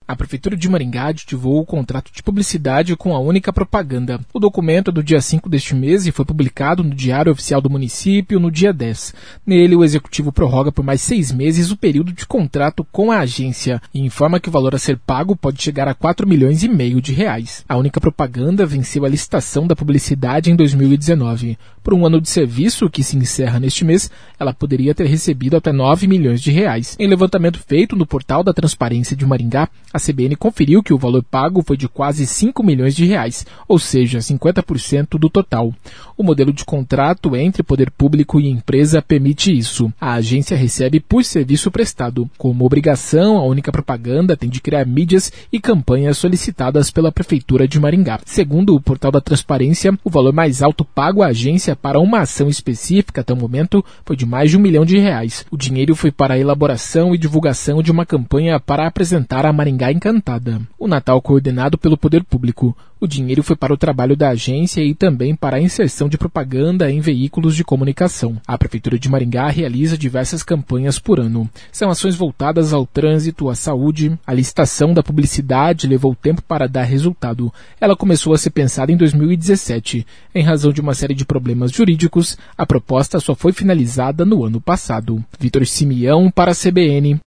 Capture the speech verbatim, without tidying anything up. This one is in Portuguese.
A Prefeitura de Maringá aditivou o contrato de publicidade com a Única Propaganda. O documento é do dia cinco deste mês e foi publicado no Diário Oficial do Município no dia dez. Nele, o Executivo prorroga por mais seis meses o período de contrato com a agência e informa que o valor a ser pago pode chegar a quatro milhões e meio de reais. A Única Propaganda venceu a licitação da publicidade em dois mil e dezenove. Por um ano de serviço, que se encerra neste mês, ela poderia ter recebido até nove milhões de reais. Em levantamento feito no portal da Transparência de Maringá, a C B N conferiu que o valor pago foi de quase cinco milhões de reais, ou seja, cinquenta por cento do total. O modelo de contrato entre poder público e empresa permite isso. A agência recebe por serviço prestado. Como obrigação, a Única Propaganda tem de criar mídias e campanhas solicitadas pela Prefeitura de Maringá. Segundo o portal da Transparência, o valor mais alto pago à agência para uma ação específica até o momento foi de mais de um milhão de reais. O dinheiro foi para a elaboração e divulgação de uma campanha para apresentar a Maringá Encantada. O Natal coordenado pelo poder público. O dinheiro foi para o trabalho da agência e também para a inserção de propaganda em veículos de comunicação. A Prefeitura de Maringá realiza diversas campanhas por ano. São ações voltadas ao trânsito, à saúde. A licitação da publicidade levou tempo para dar resultado. Ela começou a ser pensada em dois mil e dezessete. Em razão de uma série de problemas jurídicos, a proposta só foi finalizada no ano passado. Vitor Simeão para a C B N.